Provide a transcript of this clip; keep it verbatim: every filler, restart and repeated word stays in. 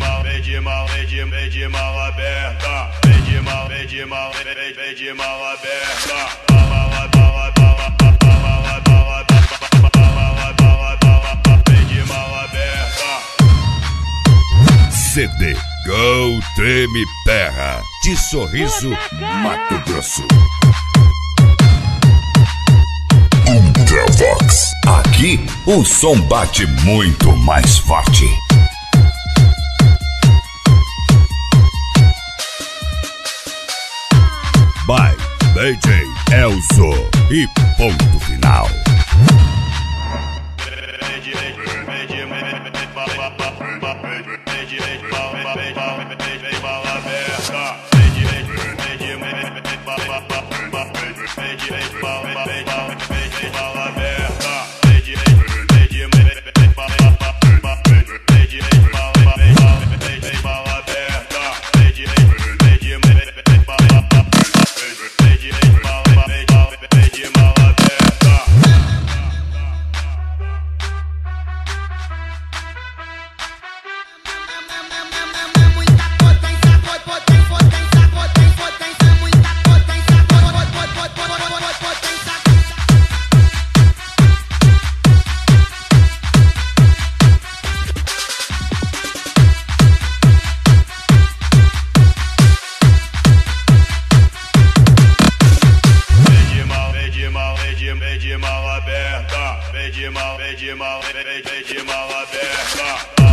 mal, vem de mal, vem de, vem de mal aberta. Vem de mal, vem de mal, vem, vem, vem de mal aberta. Bala, bala, bala, bala, bala, bala, bala, bala, bala, vem de mal aberta. C D Go Treme Terra de Sorriso, Mato Grosso. Ultravox. Aqui o som bate muito mais forte. By D J Elzo e ponto final. Vem de mal aberta, vem de mal, vem de mal, vem, vem de mal aberta.